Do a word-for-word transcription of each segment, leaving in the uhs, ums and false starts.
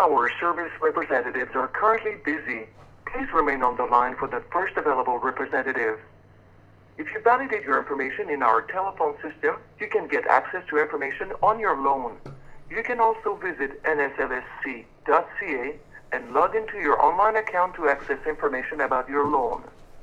our service representatives are currently busy. Please remain on the line for the first available representative. If you validate your information in our telephone system, you can get access to information on your loan. You can also visit N S L S C dot C A and log into your online account to access information about your loan.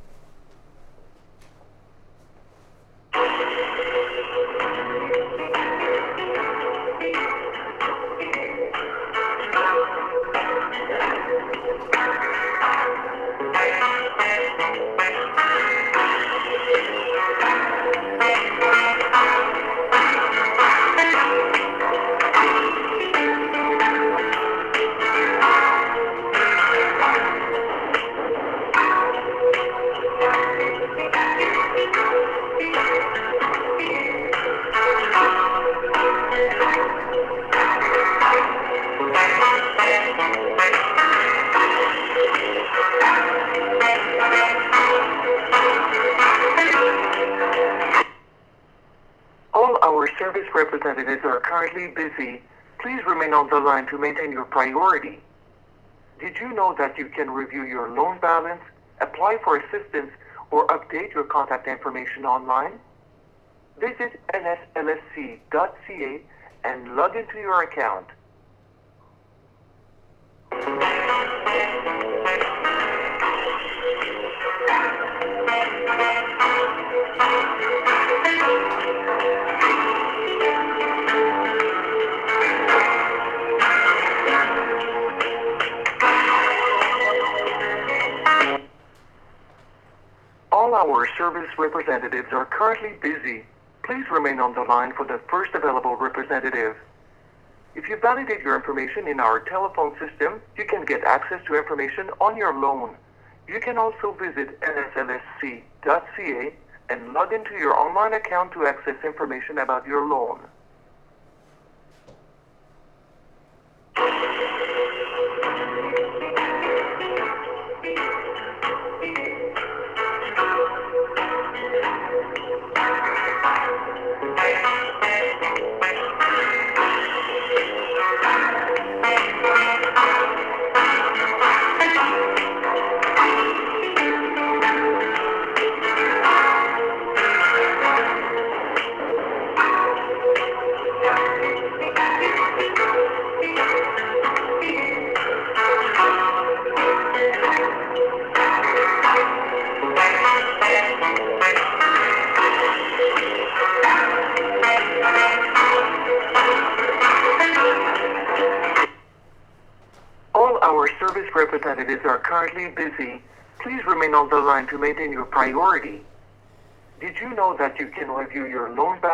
All our service representatives are currently busy. Please remain on the line to maintain your priority. Did you know that you can review your loan balance, apply for assistance, or update your contact information online? Visit N S L S C dot C A and log into your account. All our service representatives are currently busy. Please remain on the line for the first available representative. If you validate your information in our telephone system, you can get access to information on your loan. You can also visit N S L S C dot C A and log into your online account to access information about your loan. All our service representatives are currently busy. Please remain on the line to maintain your priority. Did you know that you can review your loan balance?